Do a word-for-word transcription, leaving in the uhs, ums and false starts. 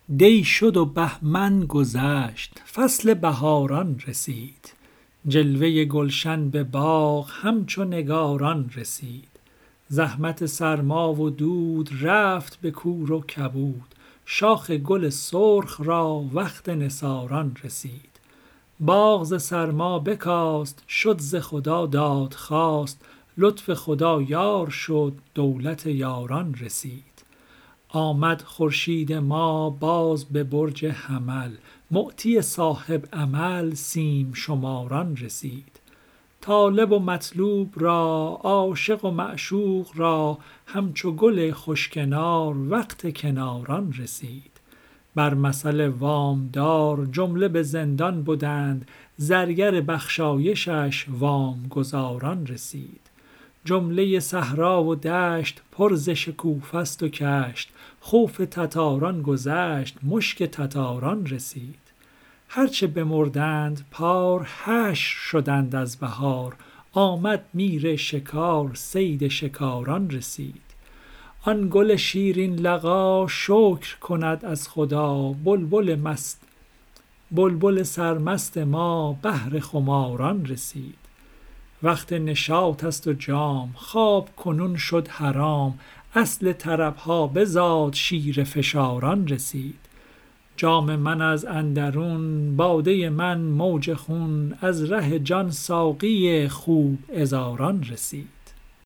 دی شد و بهمن گذشت، فصل بهاران رسید. جلوه گلشن به باغ همچو نگاران رسید. زحمت سرما و دود رفت به کور و کبود. شاخ گل سرخ را وقت نثاران رسید. باغ ز سرما بکاست، شد ز خدا داد خواست. لطف خدا یار شد، دولت یاران رسید. آمد خورشید ما باز به برج حمل. معطی صاحب عمل سیم شماران رسید. طالب و مطلوب را، عاشق و معشوق را، همچو گل خوش کنار وقت کناران رسید. بر مثل وامدار جمله به زندان بدند. زرگر بخشایشش وام گزاران رسید. جمله صحرا و دشت پر ز شکوفه است و کشت. خوف تتاران گذشت، مشک تتاران رسید. هرچه بمردند پار، حشر شدند از بهار. آمد میر شکار، صید شکاران رسید. آن گل شیرین لقا شکر کند از خدا. بلبل مست بلبل سرمست ما بهر خماران رسید. وقت نشاط است و جام، خواب کنون شد حرام. اصل طربها بزاد، شیر فشاران رسید. جام من از اندرون، باده من موج خون. از ره جان ساقی خوب عذاران رسید.